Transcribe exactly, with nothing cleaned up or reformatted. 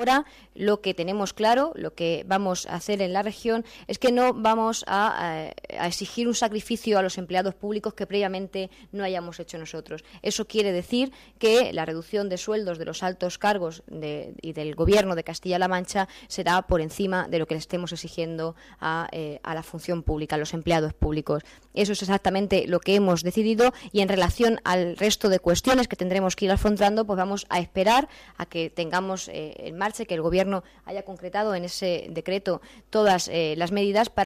ahora lo que tenemos claro, lo que vamos a hacer en la región, es que no vamos a, a, a exigir un sacrificio a los empleados públicos que previamente no hayamos hecho nosotros. Eso quiere decir que la reducción de sueldos de los altos cargos de, y del Gobierno de Castilla-La Mancha será por encima de lo que le estemos exigiendo a, eh, a la función pública, a los empleados públicos. Eso es exactamente lo que hemos decidido, y en relación al resto de cuestiones que tendremos que ir afrontando, pues vamos a esperar a que tengamos eh, en marcha, que el Gobierno haya concretado en ese decreto todas eh, las medidas para